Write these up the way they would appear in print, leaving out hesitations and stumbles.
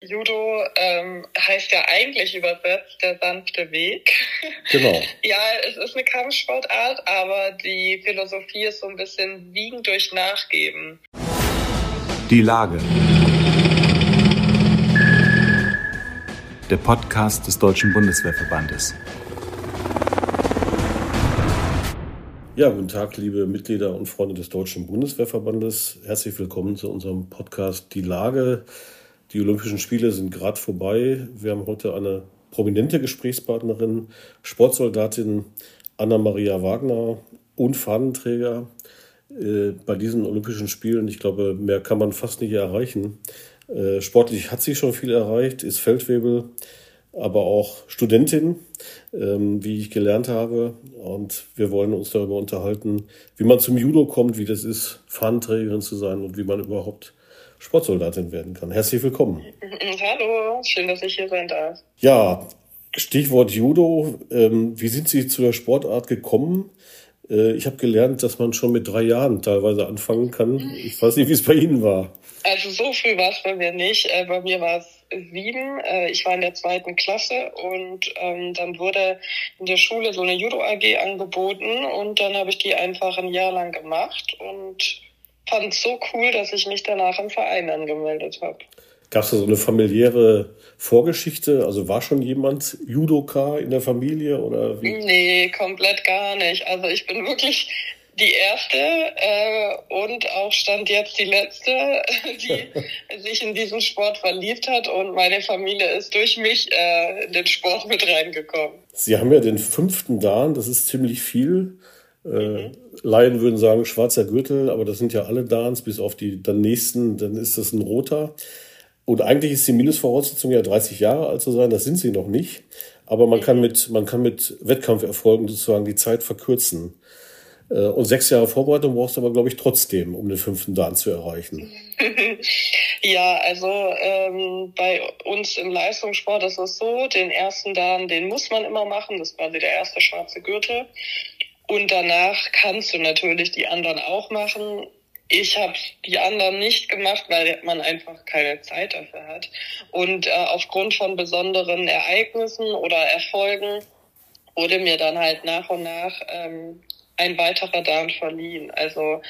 Judo heißt ja eigentlich übersetzt der sanfte Weg. Genau. Ja, es ist eine Kampfsportart, aber die Philosophie ist so ein bisschen Wiegen durch Nachgeben. Die Lage. Der Podcast des Deutschen Bundeswehrverbandes. Ja, guten Tag, liebe Mitglieder und Freunde des Deutschen Bundeswehrverbandes. Herzlich willkommen zu unserem Podcast Die Lage. Die Olympischen Spiele sind gerade vorbei. Wir haben heute eine prominente Gesprächspartnerin, Sportsoldatin Anna-Maria Wagner und Fahnenträger bei diesen Olympischen Spielen. Ich glaube, mehr kann man fast nicht erreichen. Sportlich hat sie schon viel erreicht, ist Feldwebel, aber auch Studentin, wie ich gelernt habe. Und wir wollen uns darüber unterhalten, wie man zum Judo kommt, wie das ist, Fahnenträgerin zu sein und wie man überhaupt Sportsoldatin werden kann. Herzlich willkommen. Hallo, schön, dass ich hier sein darf. Ja, Stichwort Judo. Wie sind Sie zu der Sportart gekommen? Ich habe gelernt, dass man schon mit 3 Jahren teilweise anfangen kann. Ich weiß nicht, wie es bei Ihnen war. Also so früh war es bei mir nicht. Bei mir war es 7. Ich war in der 2. Klasse und dann wurde in der Schule so eine Judo-AG angeboten und dann habe ich die einfach ein Jahr lang gemacht und fand es so cool, dass ich mich danach im Verein angemeldet habe. Gab es da so eine familiäre Vorgeschichte? Also war schon jemand Judoka in der Familie oder wie? Nee, komplett gar nicht. Also ich bin wirklich die Erste und auch Stand jetzt die Letzte, die sich in diesen Sport verliebt hat, und meine Familie ist durch mich in den Sport mit reingekommen. Sie haben ja den 5. Dan, das ist ziemlich viel. Laien würden sagen schwarzer Gürtel, aber das sind ja alle Dans, bis auf die dann nächsten, dann ist das ein roter. Und eigentlich ist die Mindestvoraussetzung ja 30 Jahre alt zu sein, das sind sie noch nicht. Aber man kann mit Wettkampferfolgen sozusagen die Zeit verkürzen. Und 6 Jahre Vorbereitung brauchst du aber, glaube ich, trotzdem, um den 5. Dan zu erreichen. Ja, also bei uns im Leistungssport ist es so, den 1. Dan, den muss man immer machen, das ist quasi der erste schwarze Gürtel. Und danach kannst du natürlich die anderen auch machen. Ich habe die anderen nicht gemacht, weil man einfach keine Zeit dafür hat. Und aufgrund von besonderen Ereignissen oder Erfolgen wurde mir dann halt nach und nach ein weiterer Dan verliehen. Also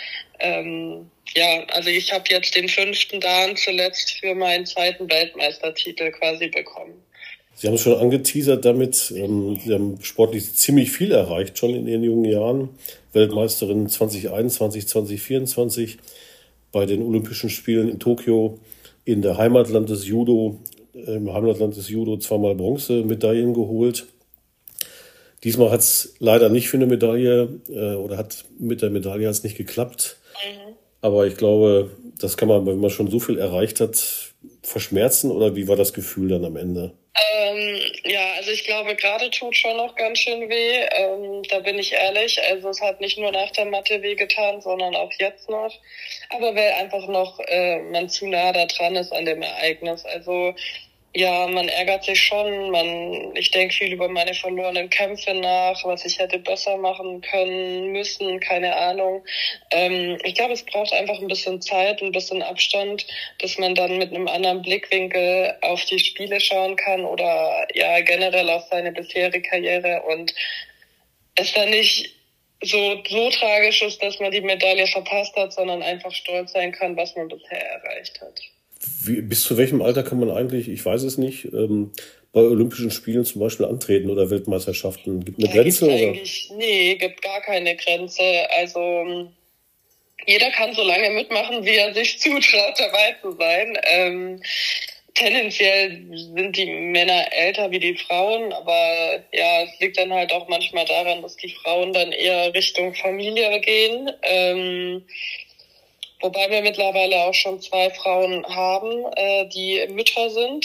also ich habe jetzt den 5. Dan zuletzt für meinen 2. Weltmeistertitel quasi bekommen. Sie haben es schon angeteasert damit, Sie haben sportlich ziemlich viel erreicht, schon in Ihren jungen Jahren. Weltmeisterin 2021, 2024 bei den Olympischen Spielen in Tokio, in der Heimatland des Judo, im Heimatland des Judo 2-mal Bronzemedaillen geholt. Diesmal hat es leider nicht für eine Medaille oder hat mit der Medaille hat's nicht geklappt. Aber ich glaube, das kann man, wenn man schon so viel erreicht hat, verschmerzen, oder wie war das Gefühl dann am Ende? Ja, also ich glaube, gerade tut schon noch ganz schön weh. Da bin ich ehrlich. Also es hat nicht nur nach der Matte wehgetan, sondern auch jetzt noch. Aber weil einfach noch man zu nah da dran ist an dem Ereignis. Also ja, man ärgert sich schon. Ich denke viel über meine verlorenen Kämpfe nach, was ich hätte besser machen können, müssen, keine Ahnung. Ich glaube, es braucht einfach ein bisschen Zeit, ein bisschen Abstand, dass man dann mit einem anderen Blickwinkel auf die Spiele schauen kann oder ja generell auf seine bisherige Karriere und es dann nicht so tragisch ist, dass man die Medaille verpasst hat, sondern einfach stolz sein kann, was man bisher erreicht hat. Bis zu welchem Alter kann man eigentlich, ich weiß es nicht, bei Olympischen Spielen zum Beispiel antreten oder Weltmeisterschaften? Gibt eine Grenze? Oder? Nee, gibt gar keine Grenze. Also jeder kann so lange mitmachen, wie er sich zutraut, dabei zu sein. Tendenziell sind die Männer älter wie die Frauen, aber ja, es liegt dann halt auch manchmal daran, dass die Frauen dann eher Richtung Familie gehen. Wobei wir mittlerweile auch schon 2 Frauen haben, die Mütter sind.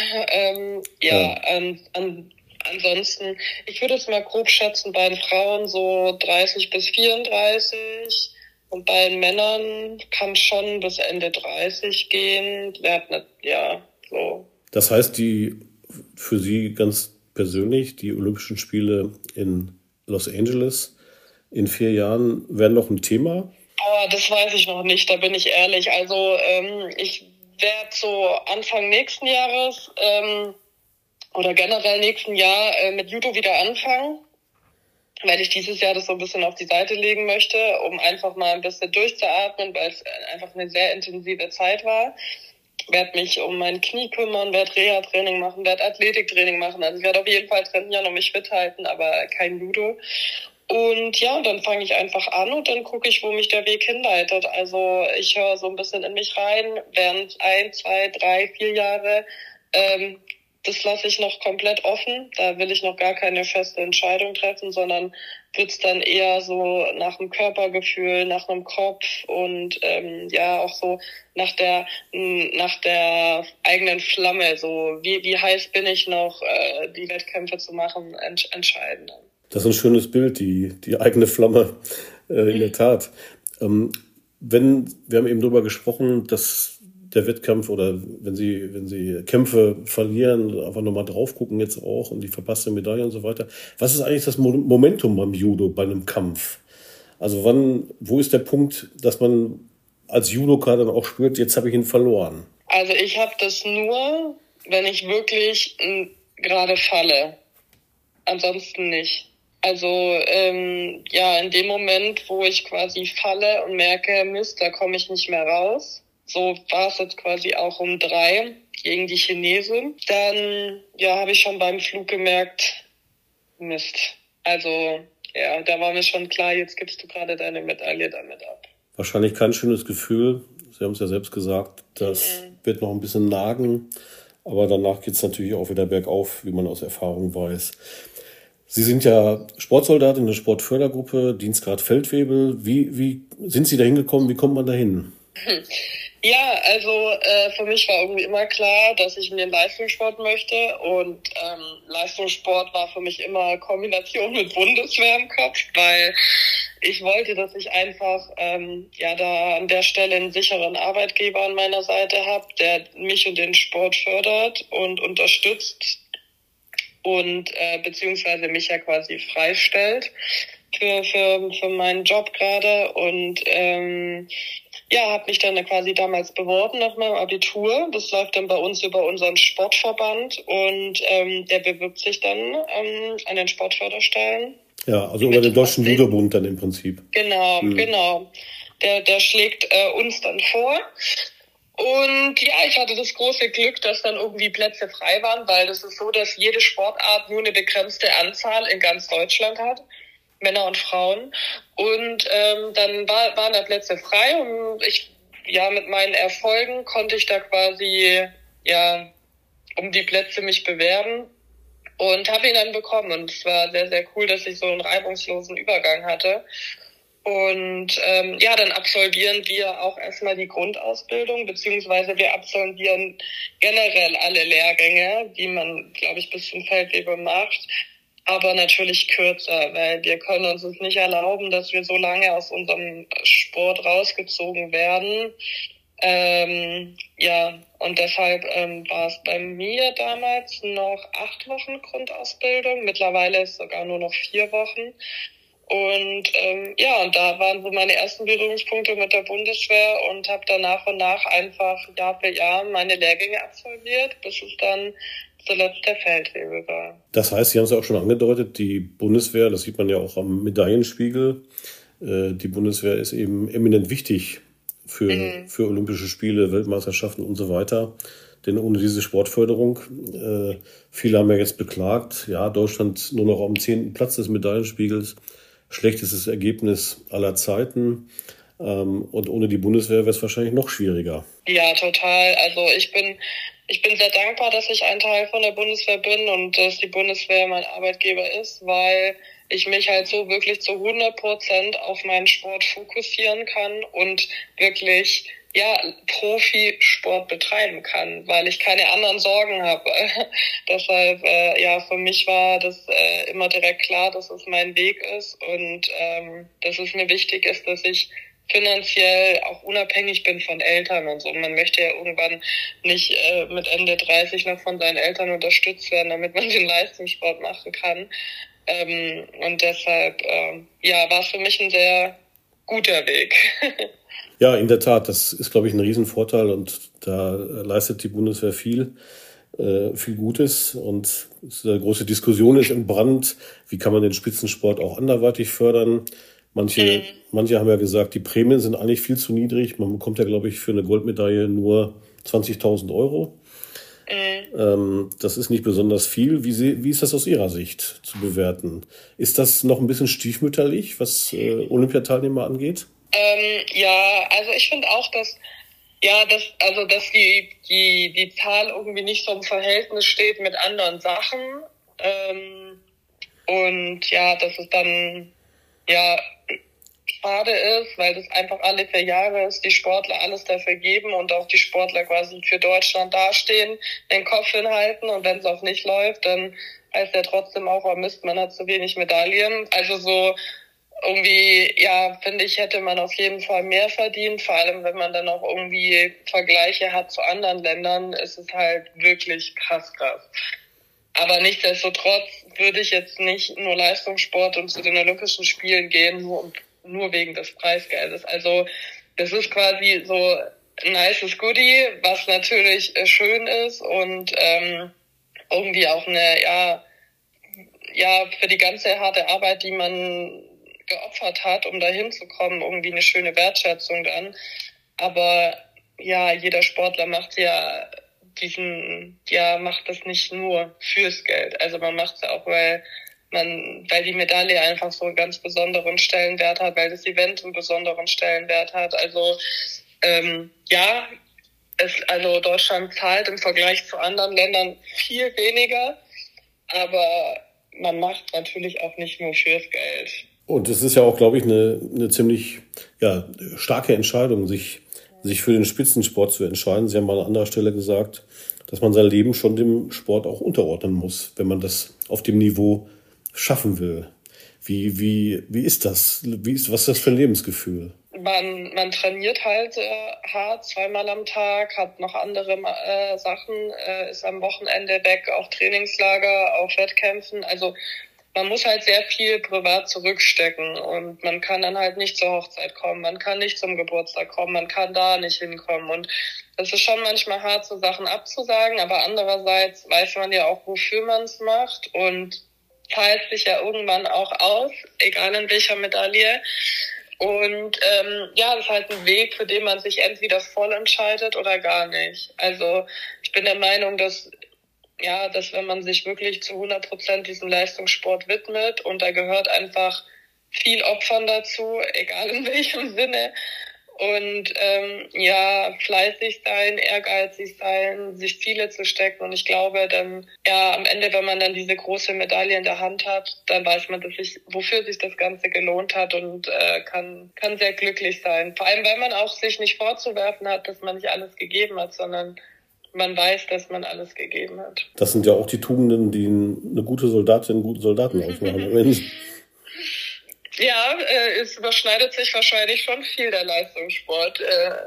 Ansonsten, ich würde es mal grob schätzen, bei den Frauen so 30 bis 34 und bei den Männern kann schon bis Ende 30 gehen. Ja, so. Das heißt, für Sie ganz persönlich, die Olympischen Spiele in Los Angeles in 4 Jahren wären noch ein Thema? Das weiß ich noch nicht, da bin ich ehrlich. Also ich werde so Anfang nächsten Jahres oder generell nächsten Jahr mit Judo wieder anfangen, weil ich dieses Jahr das so ein bisschen auf die Seite legen möchte, um einfach mal ein bisschen durchzuatmen, weil es einfach eine sehr intensive Zeit war. Werde mich um mein Knie kümmern, werde Reha-Training machen, werde Athletiktraining machen. Also ich werde auf jeden Fall trainieren und mich fit halten, aber kein Judo. Und ja, dann fange ich einfach an und dann gucke ich, wo mich der Weg hinleitet. Also ich höre so ein bisschen in mich rein, während 1, 2, 3, 4 Jahre. Das lasse ich noch komplett offen. Da will ich noch gar keine feste Entscheidung treffen, sondern wird's dann eher so nach dem Körpergefühl, nach einem Kopf und ja auch so nach der eigenen Flamme. So wie heiß bin ich noch, die Wettkämpfe zu machen, entscheiden. Das ist ein schönes Bild, die eigene Flamme, in der Tat. Wir haben eben darüber gesprochen, dass der Wettkampf oder wenn Sie Kämpfe verlieren, einfach nochmal drauf gucken jetzt auch und die verpasste Medaille und so weiter. Was ist eigentlich das Momentum beim Judo, bei einem Kampf? Also wo ist der Punkt, dass man als Judoka dann auch spürt, jetzt habe ich ihn verloren? Also ich habe das nur, wenn ich wirklich gerade falle. Ansonsten nicht. Also ja, in dem Moment, wo ich quasi falle und merke, Mist, da komme ich nicht mehr raus. So war es jetzt quasi auch um 3 gegen die Chinesin. Dann ja, habe ich schon beim Flug gemerkt, Mist. Also ja, da war mir schon klar, jetzt gibst du gerade deine Medaille damit ab. Wahrscheinlich kein schönes Gefühl. Sie haben es ja selbst gesagt, das wird noch ein bisschen nagen. Aber danach geht es natürlich auch wieder bergauf, wie man aus Erfahrung weiß. Sie sind ja Sportsoldat in der Sportfördergruppe, Dienstgrad Feldwebel. Wie sind Sie da hingekommen? Wie kommt man da hin? Ja, also für mich war irgendwie immer klar, dass ich in den Leistungssport möchte und Leistungssport war für mich immer Kombination mit Bundeswehr im Kopf, weil ich wollte, dass ich einfach ja da an der Stelle einen sicheren Arbeitgeber an meiner Seite habe, der mich und den Sport fördert und unterstützt und beziehungsweise mich ja quasi freistellt für meinen Job gerade und ja, habe mich dann quasi damals beworben nach meinem Abitur. Das läuft dann bei uns über unseren Sportverband und der bewirbt sich dann an den Sportförderstellen. Ja, also über den Deutschen Judo-Bund dann im Prinzip. Genau, genau. Der schlägt uns dann vor. Und ja, ich hatte das große Glück, dass dann irgendwie Plätze frei waren, weil das ist so, dass jede Sportart nur eine begrenzte Anzahl in ganz Deutschland hat. Männer und Frauen. Und dann waren da Plätze frei und ich, ja, mit meinen Erfolgen konnte ich da quasi, ja, um die Plätze mich bewerben und habe ihn dann bekommen. Und es war sehr, sehr cool, dass ich so einen reibungslosen Übergang hatte. Und ja, dann absolvieren wir auch erstmal die Grundausbildung, beziehungsweise wir absolvieren generell alle Lehrgänge, die man, glaube ich, bis zum Feldwebel macht. Aber natürlich kürzer, weil wir können uns es nicht erlauben, dass wir so lange aus unserem Sport rausgezogen werden. Ja, und deshalb war es bei mir damals noch 8 Wochen Grundausbildung. Mittlerweile ist es sogar nur noch 4 Wochen. Und ja, und da waren so meine ersten Berührungspunkte mit der Bundeswehr und habe dann nach und nach einfach Jahr für Jahr meine Lehrgänge absolviert, bis es dann zuletzt der Feldwebel war. Das heißt, Sie haben es ja auch schon angedeutet, die Bundeswehr, das sieht man ja auch am Medaillenspiegel, die Bundeswehr ist eben eminent wichtig für Olympische Spiele, Weltmeisterschaften und so weiter. Denn ohne diese Sportförderung, viele haben ja jetzt beklagt, ja, Deutschland nur noch am 10. Platz des Medaillenspiegels, schlechtestes Ergebnis aller Zeiten. Und ohne die Bundeswehr wäre es wahrscheinlich noch schwieriger. Ja, total. Also ich bin sehr dankbar, dass ich ein Teil von der Bundeswehr bin und dass die Bundeswehr mein Arbeitgeber ist, weil ich mich halt so wirklich zu 100% auf meinen Sport fokussieren kann und wirklich, ja, Profisport betreiben kann, weil ich keine anderen Sorgen habe. Deshalb, ja, für mich war das immer direkt klar, dass es mein Weg ist und dass es mir wichtig ist, dass ich finanziell auch unabhängig bin von Eltern und so. Man möchte ja irgendwann nicht mit Ende 30 noch von seinen Eltern unterstützt werden, damit man den Leistungssport machen kann. Und deshalb ja, war es für mich ein sehr guter Weg. Ja, in der Tat, das ist, glaube ich, ein Riesenvorteil und da leistet die Bundeswehr viel Gutes und eine große Diskussion ist entbrannt, wie kann man den Spitzensport auch anderweitig fördern. Manche haben ja gesagt, die Prämien sind eigentlich viel zu niedrig. Man bekommt ja, glaube ich, für eine Goldmedaille nur 20.000 Euro. Das ist nicht besonders viel. Wie ist das aus Ihrer Sicht zu bewerten? Ist das noch ein bisschen stiefmütterlich, was Olympiateilnehmer angeht? Ja, also ich finde auch, dass die Zahl irgendwie nicht so im Verhältnis steht mit anderen Sachen. Und ja, dass es dann schade ist, weil das einfach alle 4 Jahre ist, die Sportler alles dafür geben und auch die Sportler quasi für Deutschland dastehen, den Kopf hinhalten und wenn es auch nicht läuft, dann heißt ja trotzdem auch, Mist, man hat zu wenig Medaillen. Also so irgendwie, ja, finde ich, hätte man auf jeden Fall mehr verdient, vor allem wenn man dann auch irgendwie Vergleiche hat zu anderen Ländern, ist es halt wirklich krass. Aber nichtsdestotrotz würde ich jetzt nicht nur Leistungssport und zu den Olympischen Spielen gehen, nur wegen des Preisgeldes. Also das ist quasi so ein nices Goodie, was natürlich schön ist und irgendwie auch eine, für die ganze harte Arbeit, die man geopfert hat, um da hinzukommen, irgendwie eine schöne Wertschätzung dann. Aber ja, jeder Sportler macht das nicht nur fürs Geld. Also man macht es ja auch, weil die Medaille einfach so einen ganz besonderen Stellenwert hat, weil das Event einen besonderen Stellenwert hat. Also Deutschland zahlt im Vergleich zu anderen Ländern viel weniger, aber man macht natürlich auch nicht nur fürs Geld. Und es ist ja auch, glaube ich, eine ziemlich starke Entscheidung, sich für den Spitzensport zu entscheiden. Sie haben mal an anderer Stelle gesagt, dass man sein Leben schon dem Sport auch unterordnen muss, wenn man das auf dem Niveau schaffen will. Wie ist das? Was ist das für ein Lebensgefühl? Man trainiert halt hart, 2-mal am Tag, hat noch andere Sachen, ist am Wochenende weg, auch Trainingslager, auch Wettkämpfen. Also man muss halt sehr viel privat zurückstecken und man kann dann halt nicht zur Hochzeit kommen, man kann nicht zum Geburtstag kommen, man kann da nicht hinkommen und es ist schon manchmal hart, so Sachen abzusagen, aber andererseits weiß man ja auch, wofür man es macht und zahlt sich ja irgendwann auch aus, egal in welcher Medaille. Und das ist halt ein Weg, für den man sich entweder voll entscheidet oder gar nicht. Also ich bin der Meinung, dass wenn man sich wirklich zu 100% diesem Leistungssport widmet und da gehört einfach viel Opfern dazu, egal in welchem Sinne. Und fleißig sein, ehrgeizig sein, sich Ziele zu stecken. Und ich glaube dann, am Ende, wenn man dann diese große Medaille in der Hand hat, dann weiß man, wofür sich das Ganze gelohnt hat und kann sehr glücklich sein. Vor allem, weil man auch sich nicht vorzuwerfen hat, dass man nicht alles gegeben hat, sondern man weiß, dass man alles gegeben hat. Das sind ja auch die Tugenden, die eine gute Soldatin, einen guten Soldaten ausmachen. Ja, es überschneidet sich wahrscheinlich schon viel der Leistungssport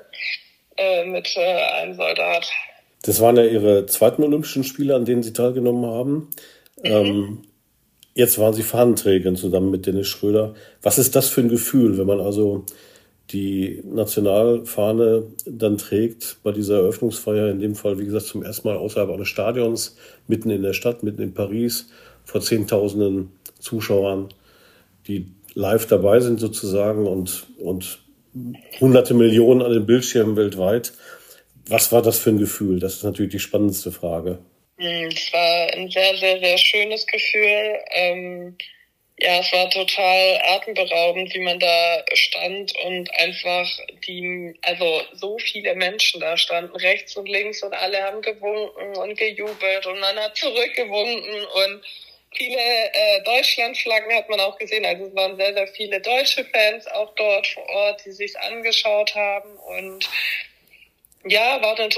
mit einem Soldat. Das waren ja Ihre zweiten Olympischen Spiele, an denen Sie teilgenommen haben. Jetzt waren Sie Fahnenträgerin zusammen mit Dennis Schröder. Was ist das für ein Gefühl, wenn man also die Nationalfahne dann trägt bei dieser Eröffnungsfeier, in dem Fall, wie gesagt, zum ersten Mal außerhalb eines Stadions, mitten in der Stadt, mitten in Paris, vor Zehntausenden Zuschauern, die live dabei sind sozusagen und hunderte Millionen an den Bildschirmen weltweit. Was war das für ein Gefühl? Das ist natürlich die spannendste Frage. Es war ein sehr, sehr, sehr schönes Gefühl. Es war total atemberaubend, wie man da stand und einfach so viele Menschen da standen, rechts und links und alle haben gewunken und gejubelt und man hat zurückgewunken und viele Deutschlandflaggen hat man auch gesehen. Also es waren sehr, sehr viele deutsche Fans auch dort vor Ort, die sich's angeschaut haben und war ein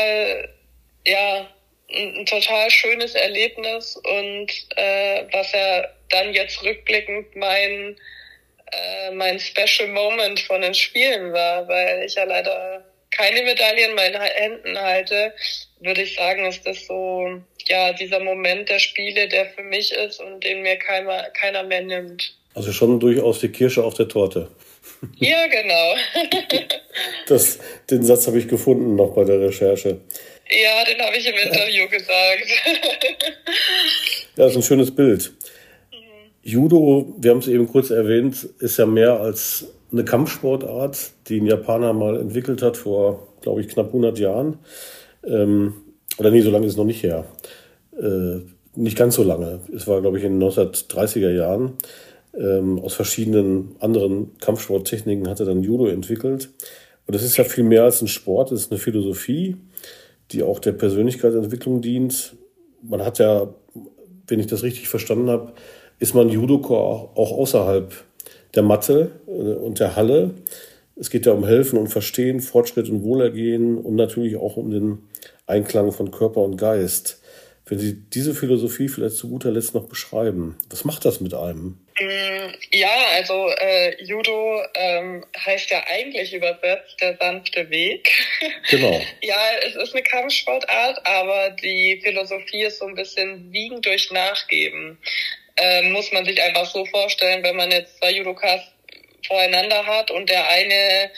total schönes Erlebnis und was ja dann jetzt rückblickend mein Special Moment von den Spielen war, weil ich ja leider keine Medaille in meinen Händen halte, würde ich sagen, ist das so dieser Moment der Spiele, der für mich ist und den mir keiner mehr nimmt. Also schon durchaus die Kirsche auf der Torte. Ja, genau. Den Satz habe ich gefunden noch bei der Recherche. Ja, den habe ich im Interview gesagt. Ja, das ist ein schönes Bild. Judo, wir haben es eben kurz erwähnt, ist ja mehr als eine Kampfsportart, die ein Japaner mal entwickelt hat vor, glaube ich, knapp 100 Jahren. Oder nee, so lange ist es noch nicht her. Nicht ganz so lange. Es war, glaube ich, in den 1930er Jahren. Aus verschiedenen anderen Kampfsporttechniken hat er dann Judo entwickelt. Und das ist ja viel mehr als ein Sport, das ist eine Philosophie, die auch der Persönlichkeitsentwicklung dient. Man hat ja, wenn ich das richtig verstanden habe, ist man Judoka auch außerhalb der Matte und der Halle. Es geht ja um Helfen und Verstehen, Fortschritt und Wohlergehen und natürlich auch um den Einklang von Körper und Geist. Wenn Sie diese Philosophie vielleicht zu guter Letzt noch beschreiben, was macht das mit einem? Ja, also Judo heißt ja eigentlich übersetzt der sanfte Weg. Genau. Ja, es ist eine Kampfsportart, aber die Philosophie ist so ein bisschen Wiegen durch Nachgeben. Muss man sich einfach so vorstellen, wenn man jetzt 2 Judokas voreinander hat und der eine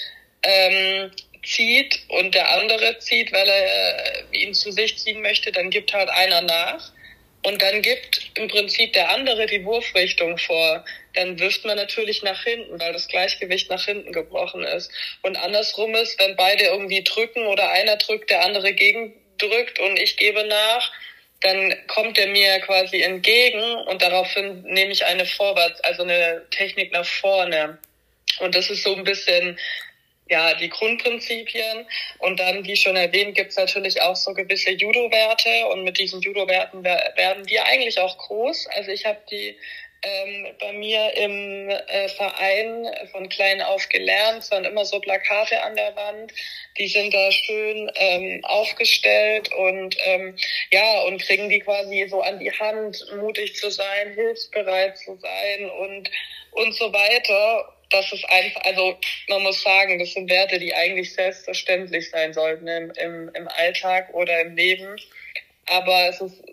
zieht und der andere zieht, weil er ihn zu sich ziehen möchte, dann gibt halt einer nach. Und dann gibt im Prinzip der andere die Wurfrichtung vor. Dann wirft man natürlich nach hinten, weil das Gleichgewicht nach hinten gebrochen ist. Und andersrum ist, wenn beide irgendwie drücken oder einer drückt, der andere gegendrückt und ich gebe nach, dann kommt er mir quasi entgegen und daraufhin nehme ich eine Vorwärts, also eine Technik nach vorne. Und das ist so ein bisschen ja, die Grundprinzipien. Und dann, wie schon erwähnt, gibt's natürlich auch so gewisse Judo-Werte. Und mit diesen Judo-Werten werden wir eigentlich auch groß. Also ich habe die bei mir im Verein von klein auf gelernt. Es waren immer so Plakate an der Wand. Die sind da schön aufgestellt und ja, und kriegen die quasi so an die Hand, mutig zu sein, hilfsbereit zu sein und so weiter. Das ist einfach, also man muss sagen, das sind Werte, die eigentlich selbstverständlich sein sollten im Alltag oder im Leben. Aber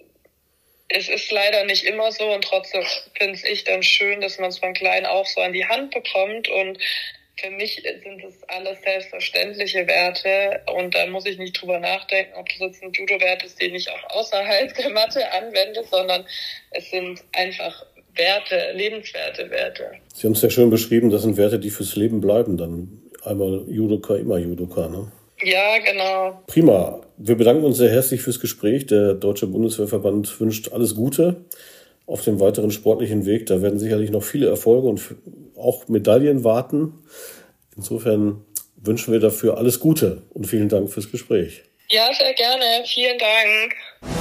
es ist leider nicht immer so und trotzdem finde ich dann schön, dass man es von klein auf so an die Hand bekommt. Und für mich sind es alles selbstverständliche Werte und da muss ich nicht drüber nachdenken, ob das jetzt ein Judo-Wert ist, den ich auch außerhalb der Matte anwende, sondern es sind einfach Werte, lebenswerte Werte. Sie haben es ja schön beschrieben, das sind Werte, die fürs Leben bleiben. Dann einmal Judoka, immer Judoka, ne? Ja, genau. Prima. Wir bedanken uns sehr herzlich fürs Gespräch. Der Deutsche Bundeswehrverband wünscht alles Gute auf dem weiteren sportlichen Weg. Da werden sicherlich noch viele Erfolge und auch Medaillen warten. Insofern wünschen wir dafür alles Gute und vielen Dank fürs Gespräch. Ja, sehr gerne. Vielen Dank.